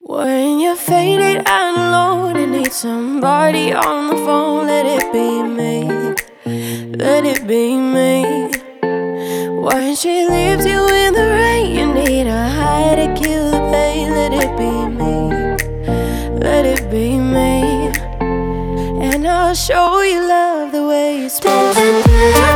When you're faded and alone and need somebody on the phone, let it be me, let it be me. When she leaves you in the rain, you need a high to kill the pain, let it be me, let it be me. And I'll show you love the way it's supposed to.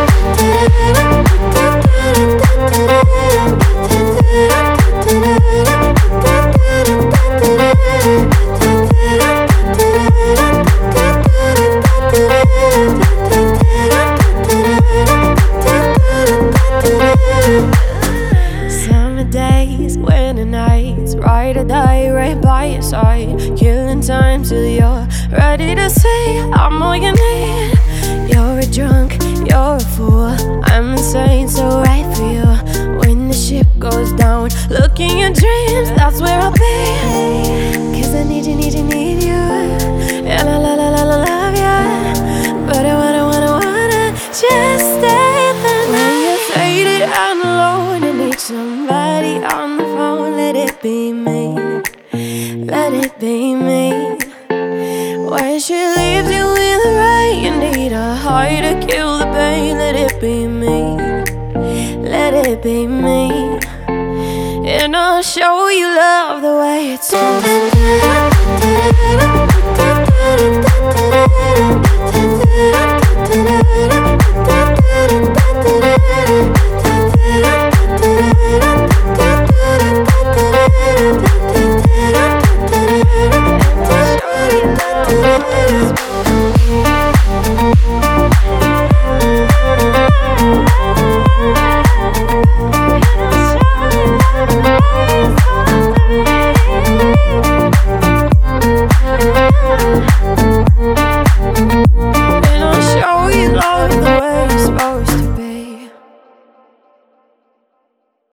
Summer days, winter nights, ride or die right by your side, killing time till you're ready to say I'm all you need. You're a drunk, you're a fool, I'm insane, so right for you. When the ship goes down, look in your dreams, that's where I'll be. Cause I need you, need you, need you, and I love you. But I wanna just stay the night. When you're faded and alone and need somebody on the phone, let it be me, let it be me. When she leaves you in the rain, you need a high to kill the pain, let it be me, let it be me. And I'll show you love the way it's supposed to.